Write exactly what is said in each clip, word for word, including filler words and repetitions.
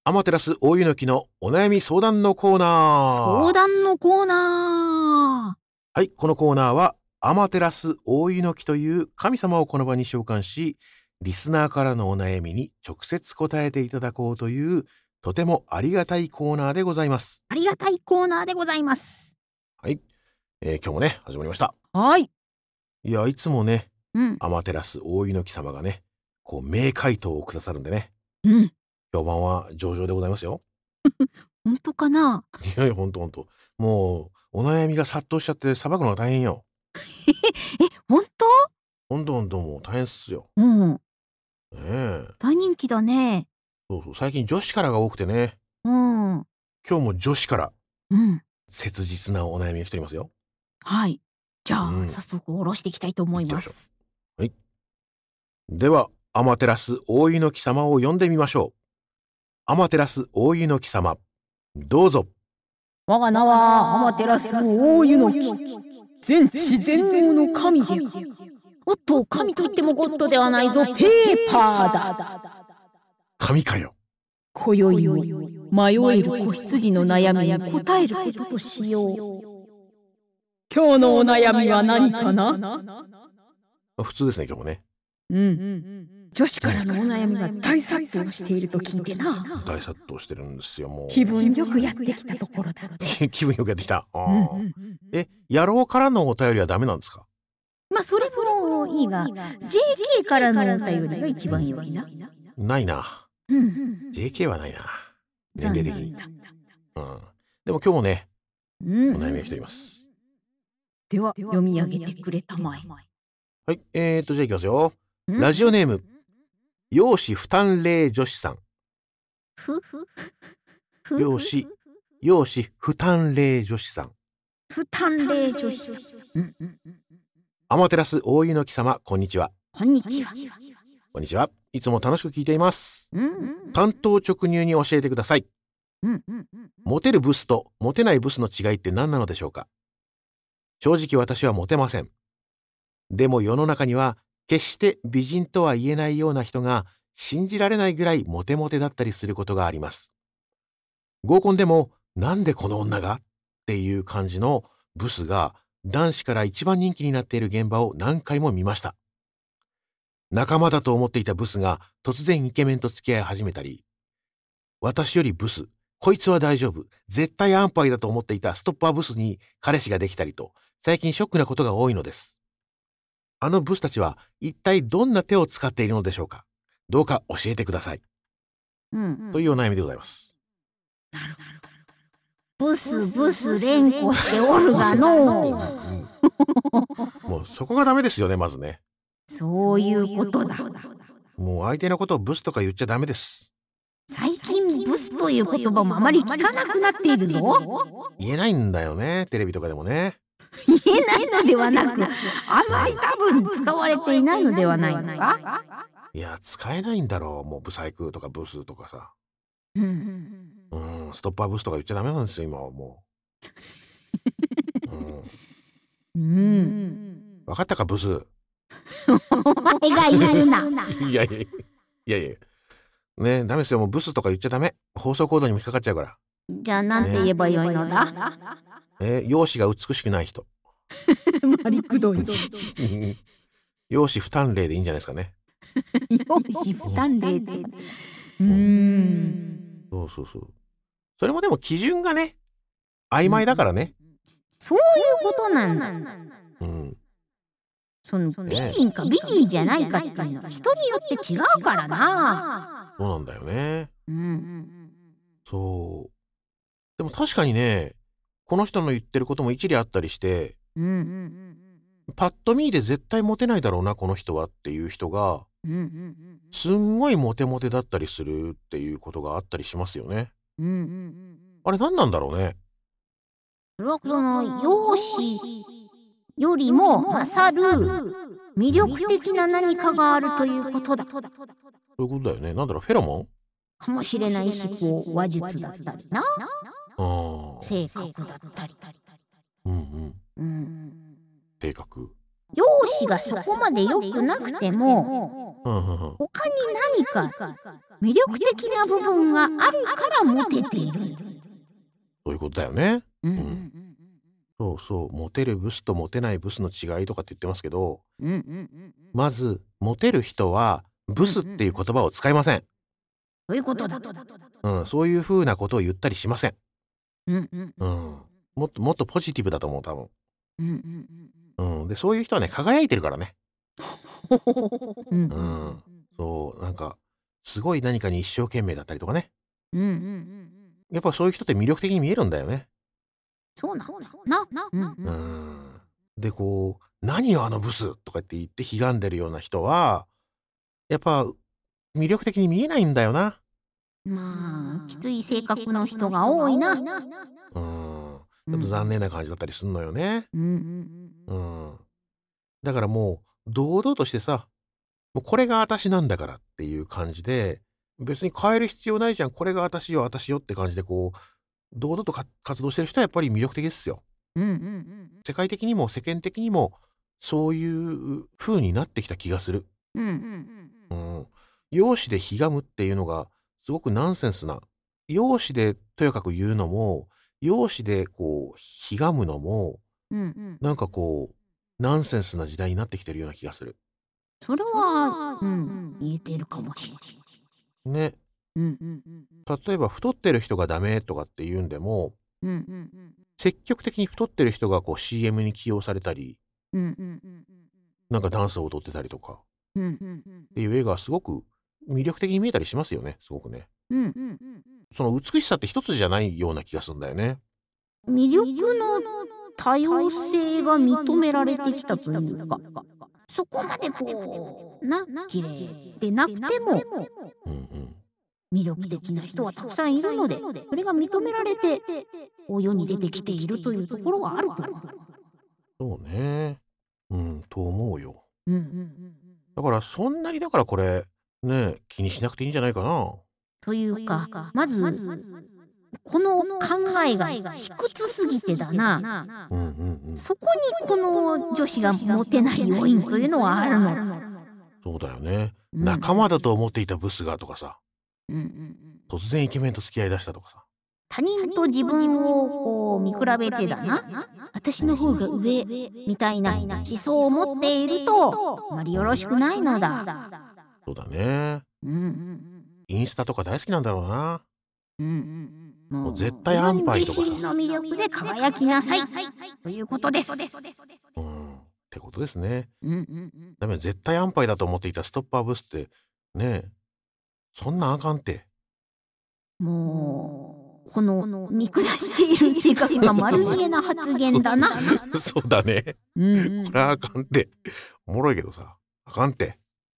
アマテラス大湯の木のお悩み相談のコーナー。 相談のコーナー。 はい、このコーナーはアマテラス大湯の木という神様をこの場に召喚し、リスナーからのお悩みに直接答えていただこうというとてもありがたいコーナーでございます。 ありがたいコーナーでございます。 はい、えー、今日もね始まりました。 はい。 いやいつもね、 うん、 アマテラス大湯の木様がねこう名回答をくださるんでね、 うん、 評判は上々でございますよ。 本当かな。 いやいやほんとほんと、もうお悩みが殺到しちゃってさばくのが大変よ。 え、本当？ ほんとほんと、もう大変っすよ。 うん。 ねえ。 大人気だね。 そうそう、最近女子からが多くてね。 うん。うん。 今日も女子から切実なお悩みが来ておりますよ。 はい。じゃあ、 うん、 早速下ろしていきたいと思います。 はい。では、アマテラス大湯の木様を呼んでみましょう。アマテラス大湯の木様、どうぞ。 我が名はアマテラス大湯の木。全知全能の神である。おっと、神といってもゴッドではないぞ。ペーパーだ。 神かよ。 今宵も迷える子羊の悩みに答えることとしよう。今日のお悩みは何かな？ 普通ですね、今日もね。 うん。女子からのお悩みが大殺到していると聞いてな。 大殺到してるんですよ、もう。 気分よくやってきたところだ。 気分よくやってきた。あー、え、野郎からのお便りはダメなんですか？ まあ、それもいいが、ジェーケー からのお便りが一番良いな。 ないな。 うん。 ジェーケー はないな。年齢的に。 残念だ。 うん。でも今日もね、 うおん。 悩みが来ております。 では、読み上げてくれたまえ。 はい、えーと、じゃあいきますよ。ラジオネーム、容姿不端麗女子さん。 ふふ容姿、容姿不端麗女子さん。 不端麗女子さん。 アマテラス大湯の木様、こんにちは。 こんにちは。 こんにちは。いつも楽しく聞いています。 うん。 単刀直入に教えてください。 うん。 モテるブスとモテないブスの違いって何なのでしょうか？正直私はモテません。でも世の中には決して美人とは言えないような人が信じられないぐらいモテモテだったりすることがあります。合コンでもなんでこの女がっていう感じのブスが男子から一番人気になっている現場を何回も見ました。仲間だと思っていたブスが突然イケメンと付き合い始めたり、私よりブス、こいつは大丈夫、絶対安牌だと思っていたストッパーブスに彼氏ができたりと、最近ショックなことが多いのです。あのブスたちは一体どんな手を使っているのでしょうか？どうか教えてください。 うん。 というお悩みでございます。 なるほど。ブスブス連呼しておるがのう。 もうそこがダメですよね、まずね。 そういうことだ。 もう相手のことをブスとか言っちゃダメです。 最近ブスという言葉もあまり聞かなくなっているぞ。 言えないんだよね、テレビとかでもね。 言えないのではなく、あまり多分使われていないのではないのか？ いや、使えないんだろう。もうブサイクとかブスとかさ。 うん。 うん、ストッパーブスとか言っちゃダメなんですよ、今はもう。うん。 うん。 分かったか、ブス。 お前が言うな。 いやいやいやいや。ね、ダメですよ。もうブスとか言っちゃダメ。放送コードにも引っかかっちゃうから。 じゃあなんて言えばよいのだ？ えー、容姿が美しくない人。 マリクドイ。 容姿不端麗でいいんじゃないですかね。 容姿不端麗で。うーん。 そうそうそう。それもでも基準がね、曖昧だからね。 そういうことなんだ。 うん。 その美人か美人じゃないかっていうのは人によって違うからな。 そうなんだよね。 うん。 そう。でも確かにね、この人の言ってることも一理あったりして、 うん。 パッと見で絶対モテないだろうなこの人はっていう人が、すんごいモテモテだったりするっていうことがあったりしますよね。あれ何なんだろうね。 それはその容姿よりも勝る魅力的な何かがあるということだ。 そういうことだよね。なんだろう、フェロモンかもしれないし、こう話術だったりな、 あ性格だったり。 うんうん。 うん。 性格。 容姿がそこまで良くなくても、 うんうんうん。 他に何か魅力的な部分があるからモテている。 そういうことだよね。 うんううんん。そうそう、モテるブスとモテないブスの違いとかって言ってますけど、 うんうんうんまずモテる人はブスっていう言葉を使いません。 そういうことだ。 うん、そういう風なことを言ったりしません。 うんうんうん。もっともっとポジティブだと思う、多分。 うんうんうん。で、そういう人はね、輝いてるからね。 うんうん。そう、なんか、すごい何かに一生懸命だったりとかね。 うんうんうんやっぱそういう人って魅力的に見えるんだよね。 そうなんだな。うんううんん。で、こう、何よあのブスとかって言って悲んでるような人は、やっぱ魅力的に見えないんだよな。 まあきつい性格の人が多いな。 うん。ちょっと残念な感じだったりすんのよね。 うんうんうん。だからもう、堂々としてさ、もうこれが私なんだからっていう感じで、別に変える必要ないじゃん。これが私よ、私よって感じでこう、堂々とか活動してる人はやっぱり魅力的ですよ。 うんうん世界的にも世間的にも、そういう風になってきた気がする。 うんうんうん。容姿でひがむっていうのが、すごくナンセンスな。容姿でとやかく言うのも、容姿でこう、ひがむのも、 うんうんなんかこう、ナンセンスな時代になってきてるような気がする。 それはうん言えてるかもしれない。 ね。 うんうん例えば太ってる人がダメとかって言うんでも、 うんうん積極的に太ってる人がこう シーエム に起用されたり、 うんうんうんなんかダンスを踊ってたりとかっうんうんていう映画はすごく魅力的に見えたりしますよね、すごくね。 うんうんその美しさって一つじゃないような気がするんだよね。 魅力の多様性が認められてきたというか、そこまでこうな綺麗でなくてもうんうん。 魅力的な人はたくさんいるので、それが認められてこう世に出てきているというところはあると思う。 そうね。うん、と思うよ。 うんうんだからそんなにだからこれ、ね、気にしなくていいんじゃないかな。 というか、まずこの考えが卑屈すぎてだな。 うんうんうん。 そこにこの女子がモテない要因というのはあるの。 そうだよね。 うん仲間だと思っていたブスがとかさ、 うんうん突然イケメンと付き合いだしたとかさ。 他人と自分をこう見比べてだな、私の方が上みたいな思想を持っているとあまりよろしくないのだ。 そうだね。 うんうんインスタとか大好きなんだろうな。 うんうんももう絶対安牌とか自分自身の魅力で輝きなさいということです。 うん。ってことですね。 うんうんダメ、絶対安牌だと思っていたストッパーブスって、ねえ、そんなんあかんて。 もうこの見下している性格が丸見えな発言だな。 そうだね。 うんうんこれはあかんて。おもろいけどさ、あかんて。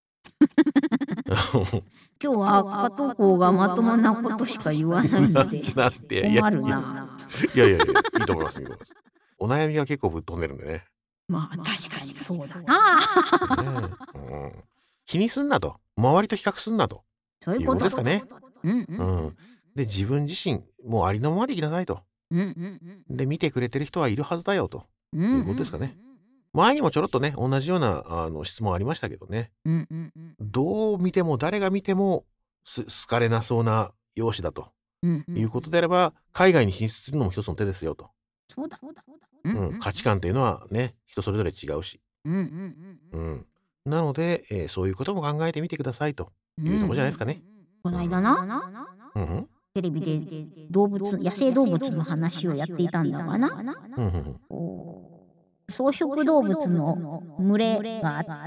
今日は赤投稿がまともなことしか言わないのでなんて、いや困るな。 いやいやいや、いいと思います、いいと思います。お悩みが結構ぶっ飛んでるんでね。 まあ確かにそうだな。 ねえうん、気にすんなと。周りと比較すんなと。いうそういうことことですかね。 うんううんん。で、自分自身、もうありのままでいきなさいと。 うんうんで、見てくれてる人はいるはずだよとうんいうことですかね。前にもちょろっとね、同じようなあの質問ありましたけどね。 うんうんうんどう見ても誰が見てもす好かれなそうな容姿だとうんうんいうことであれば、海外に進出するのも一つの手ですよと。 そうだそうだ。 うん、価値観っていうのはね、人それぞれ違うし。 うんうんうん。なので、えーそういうことも考えてみてくださいとうんいうとこじゃないですかね。 この間なうんうん。 テレビで動物野生動物の話をやっていたんだがな、 うんうんうんこう草食動物の群れがあって、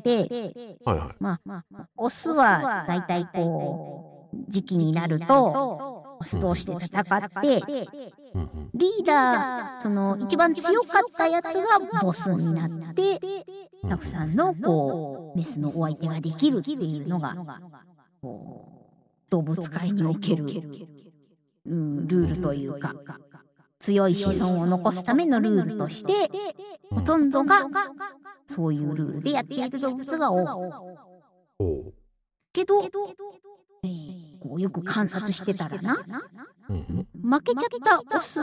はいはい。 まあオスはだいたいこう時期になるとオス同士で戦ってうんうんリーダーその一番強かったやつがボスになってたくさんのこうメスのお相手ができるっていうのがこう動物界における、うん、ルールというか強い子孫を残すためのルールとしてほとんどがそういうルールでやっている動物が多い。 おうけど、えーこうよく観察してたらなうんうん負けちゃったオス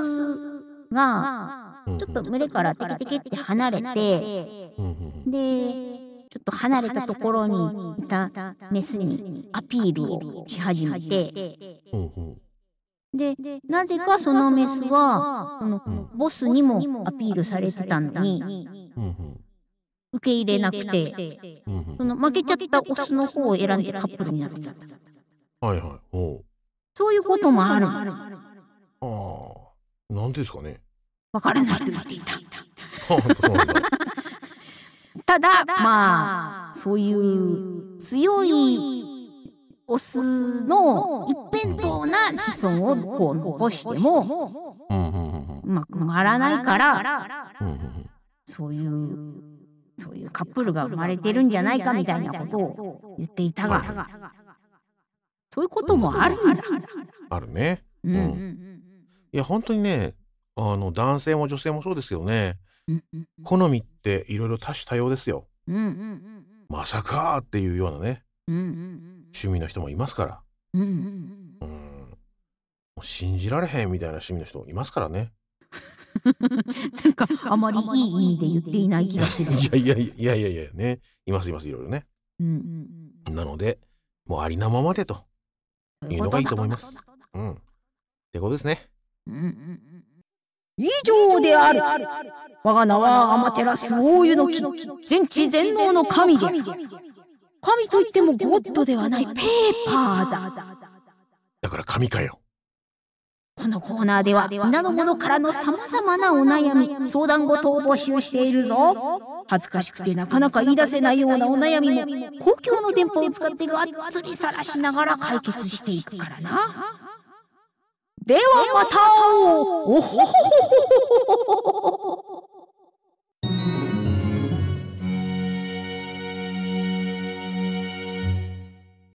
がうんうんちょっと群れからテケテケって離れてうんうんでちょっと離れたところにいたメスにアピールをし始めて、 うんうんで、なぜかそのメスは、そのボスにもアピールされてたのに、 うんうん受け入れなくて、 うんうんその負けちゃったオスの方を選んでカップルになってた。 はいはい。おう。 そういうこともある。 ああ、なんでですかね。 わからないと言っていた。 あそうなんだ。 ただ、まあ、そういう強いオスの一辺倒な子孫をこう残しても、 うんうんうんうまく回らないから、 うんうんうんそういう、そういうカップルが生まれてるんじゃないかみたいなことを言っていたが、そういうこともあるんだ。 あるね。 ううんん。いや、本当にね、あの、男性も女性もそうですけどね、 うんうん好みっていろいろ多種多様ですよ。 うんうんまさかっていうようなね、 うんうん趣味の人もいますから。 うんうんうん。もう信じられへんみたいな趣味の人いますからね。 なんかあまりいい意味で言っていない気がする。 いやいやいやいやいやいやね。いますいます、いろいろね。 うんうんなので、もうありのままでとうんいうのがいいと思います。うん。ってことですね。 うんうんうん以上である。我が名はアマテラス大湯の木、全知全能の神である。神といってもゴッドではないペーパーだ。 だから神かよ。 このコーナーでは皆の者からのさまざまなお悩み、相談事を募集しているぞ。恥ずかしくてなかなか言い出せないようなお悩みも公共の電波を使ってがっつりさらしながら解決していくからな。ではまたおほほほほほほほ。